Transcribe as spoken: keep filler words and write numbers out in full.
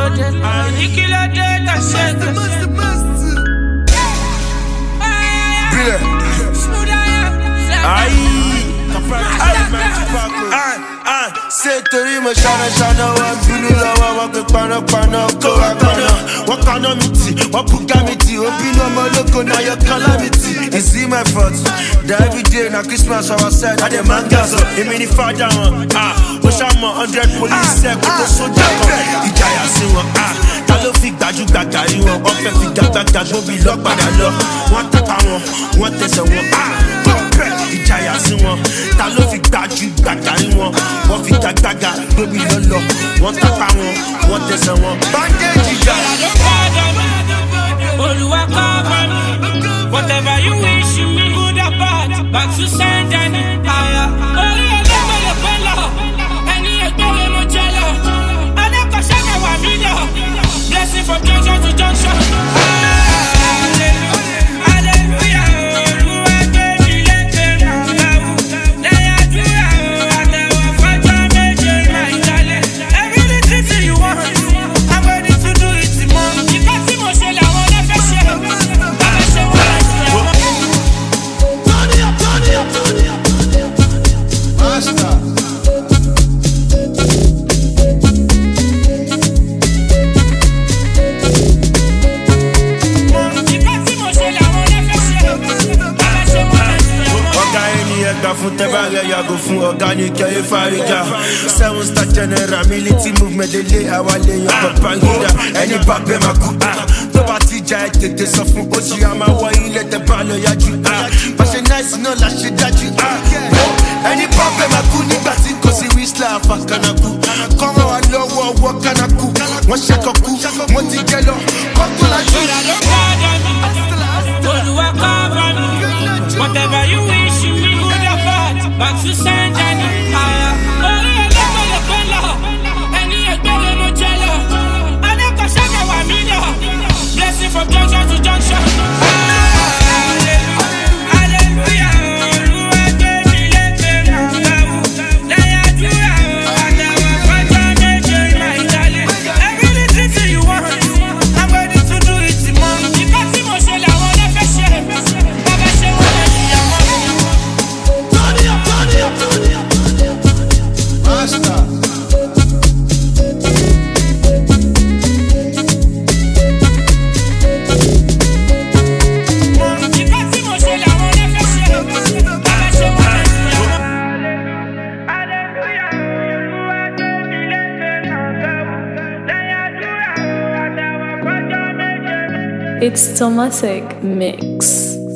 dé. Àní kí ló dé tá ṣe gbèsè. Bílẹ̀. Ayi. Ṣé torí mo ṣáná ṣáná wọ́n bínú lọ́wọ́ wọ́n pe panápaná kó wá paná. Wọ́n kaná mi tì, wọ́n bùgá mi tì, ó bínú ọmọ olóko náà yọ kálá mi tì. Is it my fault? That every day na Christmas our side, I dey man gas up. Èmi ni fàájà wọn, ó ṣàmọ̀ hundred police ṣe kó tó sójà kan. Ìjàyà sí wọn, ta ló fi gbajúgbajà rí wọn? Wọ́n fẹ́ fi gbàgbàgbà gbóbi lọ́padà lọ. Wọ́n tẹ́pa wọn, wọ́n tẹsẹ̀ wọn, ìjàyà sí wọn. Ta ló fi gbajúgbajà rí wọn? Wọ́n fi gbàgbàgbà gbóbi lọ́lọ́. Wọ́n tẹ́pa wọn, wọ́n tẹsẹ̀ wọn. Bandage ìjà. Olúwa cover me. Whatever you wish me, good or bad, back to send any higher. Orí ẹlẹ́gbẹ̀ẹ́ lè pẹ́ lọ, ẹni ẹgbẹ́ lè mo jẹ lọ. Adékọ̀ṣẹ́ náà wà mí lọ, blessing from junction to junction. Fún tẹ́bàrẹ̀ yàgò fún organic ẹ̀yẹ fárígà. Seven star general military movement lélẹ̀ àwa lè yan pàpà yíra. Ẹni bá bẹ́ẹ̀ máa kú. Tó bá ti jà ẹ̀ tètè sọ fún oṣù àmà wọ ilé tẹ́ bá lọ yájú. Bàṣẹ náìsì náà la ṣe dájú. Ẹni bá bẹ́ẹ̀ máa kú nígbà tí kò sí wíṣílà àfàkànàkú. Kọ́mọ wa lọ́wọ́ ọwọ́ kánákú. Wọ́n ṣẹ́kọ̀ kú, wọ́n ti jẹ lọ. Kọ́kọ́ lajú. Olúwa cover me. Whatever you wish me. Back to send any higher. Orí ẹlẹ́gbẹ̀ẹ́ lè pẹ́ lọ, ẹni ẹgbẹ́ lè mo jẹ lọ. Adékọ̀ṣẹ́ náà wà mí lọ, blessing from junction to junction. Hallelujah, Olúwa gbé mi lékè nàgbà wò. Lẹ́yìn àdúrà àtàwọn fọ́jọ́ méje máa ń dalẹ̀. Everything tí you want, I'm ready to do it mọ́. Ìkọ́ tí mo ṣe làwọn ọlọ́fẹ́ ṣe. Bàbá ṣe wọ́n lè ṣìyàwó mi. Master. It's Tomatic Mix.